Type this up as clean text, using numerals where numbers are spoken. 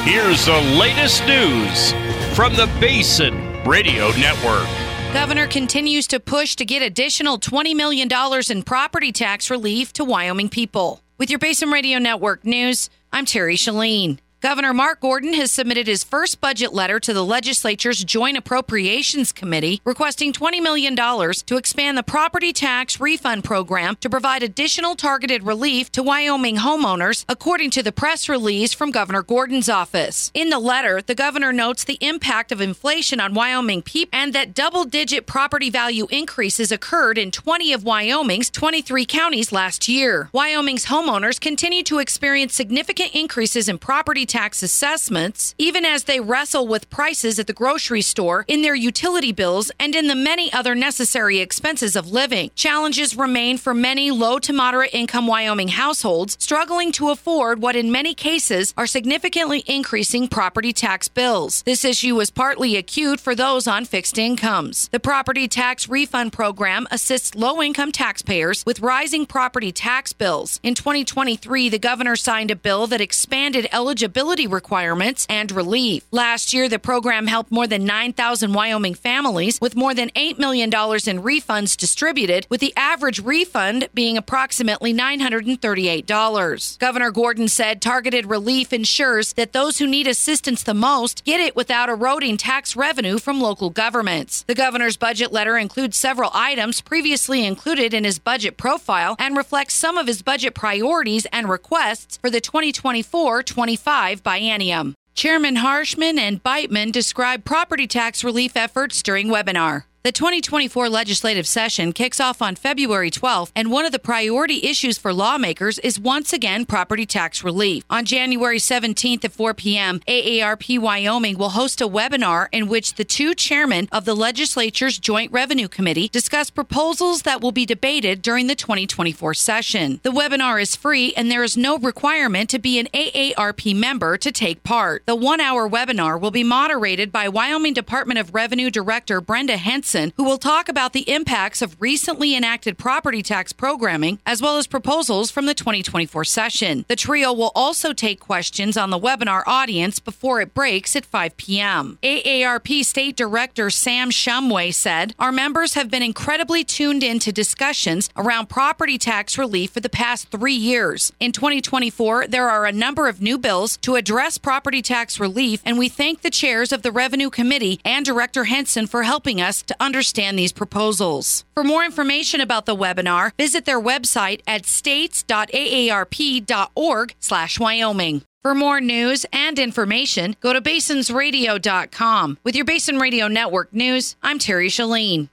Here's the latest news from the Basin Radio Network. Governor continues to push to get additional $20 million in property tax relief to Wyoming people. With your Basin Radio Network news, I'm Terry Shalene. Governor Mark Gordon has submitted his first budget letter to the legislature's Joint Appropriations Committee, requesting $20 million to expand the property tax refund program to provide additional targeted relief to Wyoming homeowners, according to the press release from Governor Gordon's office. In the letter, the governor notes the impact of inflation on Wyoming people and that double-digit property value increases occurred in 20 of Wyoming's 23 counties last year. Wyoming's homeowners continue to experience significant increases in property tax assessments, even as they wrestle with prices at the grocery store, in their utility bills, and in the many other necessary expenses of living. Challenges remain for many low to moderate income Wyoming households, struggling to afford what in many cases are significantly increasing property tax bills. This issue is partly acute for those on fixed incomes. The property tax refund program assists low-income taxpayers with rising property tax bills. In 2023, the governor signed a bill that expanded eligibility requirements and relief. Last year, the program helped more than 9,000 Wyoming families with more than $8 million in refunds distributed, with the average refund being approximately $938. Governor Gordon said targeted relief ensures that those who need assistance the most get it without eroding tax revenue from local governments. The governor's budget letter includes several items previously included in his budget profile and reflects some of his budget priorities and requests for the 2024-25 biennium. Chairman Harshman and Beitman described property tax relief efforts during webinar. The 2024 legislative session kicks off on February 12th, and one of the priority issues for lawmakers is once again property tax relief. On January 17th at 4 p.m., AARP Wyoming will host a webinar in which the two chairmen of the legislature's Joint Revenue Committee discuss proposals that will be debated during the 2024 session. The webinar is free, and there is no requirement to be an AARP member to take part. The one-hour webinar will be moderated by Wyoming Department of Revenue Director Brenda Henson, who will talk about the impacts of recently enacted property tax programming, as well as proposals from the 2024 session. The trio will also take questions on the webinar audience before it breaks at 5 p.m. AARP State Director Sam Shumway said, "Our members have been incredibly tuned into discussions around property tax relief for the past 3 years. In 2024, there are a number of new bills to address property tax relief, and we thank the chairs of the Revenue Committee and Director Henson for helping us to understand these proposals." For more information about the webinar, visit their website at states.aarp.org/Wyoming. For more news and information, go to basinsradio.com. With your Basin Radio Network news, I'm Terry Shalene.